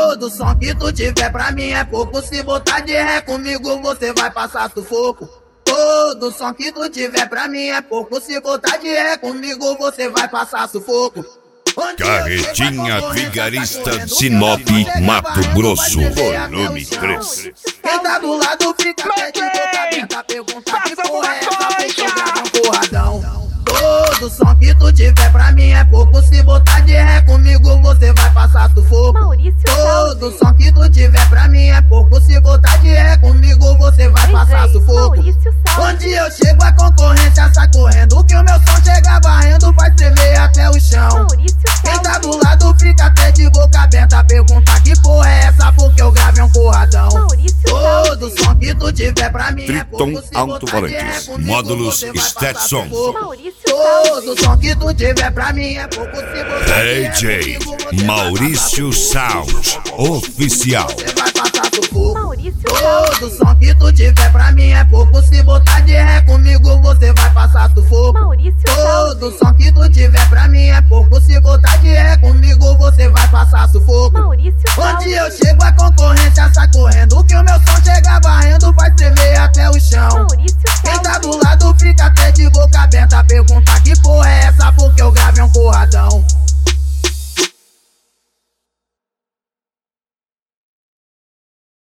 Todo som que tu tiver pra mim é pouco. Se botar de ré comigo você vai passar sufoco. Todo som que tu tiver pra mim é pouco. Se botar de ré comigo você vai passar sufoco. Carretinha Vigarista Sinop, Mato Grosso, volume 3. Quem tá do lado fica até de boca aberta. Pergunta que porra é essa, porque eu gravo um porradão. Todo som que tu tiver pra mim é pouco. Se botar de ré comigo você vai passar sufoco. Todo som que tu tiver pra mim é pouco. Se botar de ré comigo você vai passar sufoco. Onde eu chego a concorrência sai correndo. Que o meu som chega varrendo, vai tremer até o chão. Quem tá do lado fica até de boca aberta. Pergunta que porra é essa, porque eu gravei um porradão. Todo som que tu tiver pra mim é pouco. Triton Alto-Falantes, módulos Stetson. Todo som que tu tiver pra mim é pouco. Se você DJ Maurício Sound Oficial. você vai passar sufoco. Todo som que tu tiver pra mim é pouco. Se botar de ré comigo